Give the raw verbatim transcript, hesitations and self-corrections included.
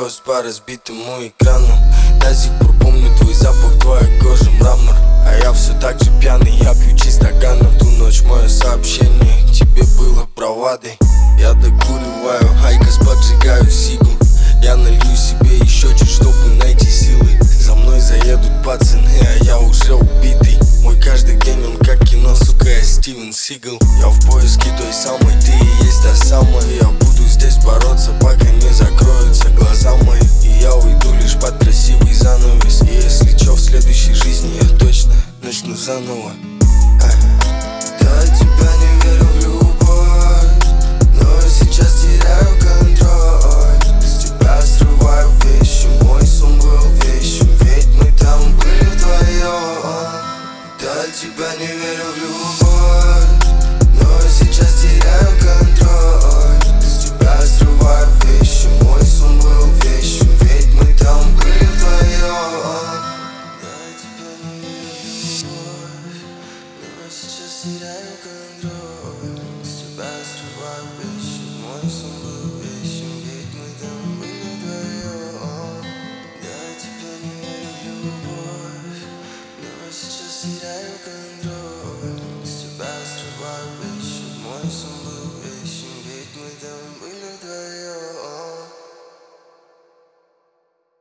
слез по разбитому экрану. До сих пор помню твой запах, твоя кожа мрамор. А я все так же пьяный, я пью чистоганом. В ту ночь мое сообщение тебе было бравадой. Я докуриваю айкос, поджигаю сигу. Я налью себе еще чуть, чтобы найти силы. За мной заедут пацаны, а я уже убитый. Мой каждый день он как кино, сука, я Стивен Сигал. Я в поиске той самой, ты и есть та самая. Я буду здесь бороться, пока не закроются глаза мои. И я уйду лишь под красивый занавес. И если чё, в следующей жизни я точно начну заново. Я тебя не верю в любовь, но сейчас теряю контроль. С тебя срываю вещи, мой сон был вещим, ведь мы там были вдвоем. Я тебя не верю в любовь, но сейчас теряю контроль. С тебя срываю вещи, мой сон был вещим, ведь мы там были вдвоем. Я тебя не верю в любовь, но сейчас теряю контроль. С тебя срываю вещи, мой сон был